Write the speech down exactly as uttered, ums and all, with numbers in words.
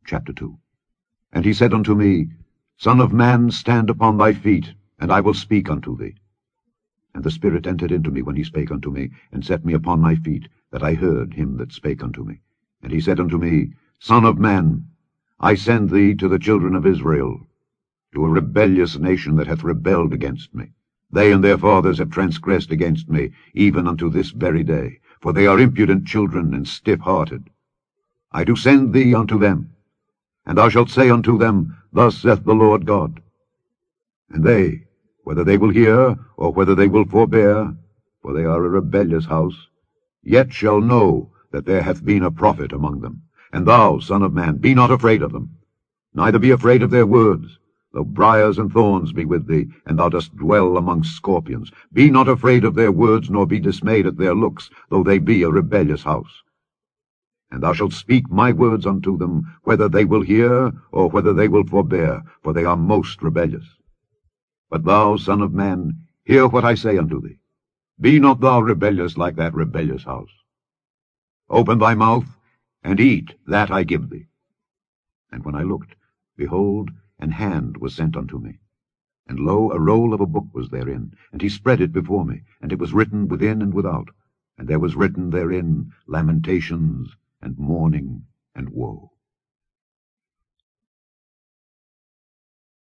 Chapter two. And he said unto me, Son of man, stand upon thy feet, and I will speak unto thee. And the Spirit entered into me when he spake unto me, and set me upon my feet, that I heard him that spake unto me. And he said unto me, Son of man, I send thee to the children of Israel, to a rebellious nation that hath rebelled against me. They and their fathers have transgressed against me, even unto this very day, for they are impudent children and stiff-hearted. I do send thee unto them, and thou shalt say unto them, Thus saith the Lord God. And they, whether they will hear, or whether they will forbear, for they are a rebellious house, yet shall know that there hath been a prophet among them. And thou, son of man, be not afraid of them, neither be afraid of their words, though briars and thorns be with thee, and thou dost dwell among scorpions. Be not afraid of their words, nor be dismayed at their looks, though they be a rebellious house. And thou shalt speak my words unto them, whether they will hear, or whether they will forbear, for they are most rebellious. But thou, son of man, hear what I say unto thee. Be not thou rebellious like that rebellious house. Open thy mouth, and eat that I give thee. And when I looked, behold, an hand was sent unto me. And lo, a roll of a book was therein, and he spread it before me, and it was written within and without, and there was written therein lamentations, and mourning, and woe.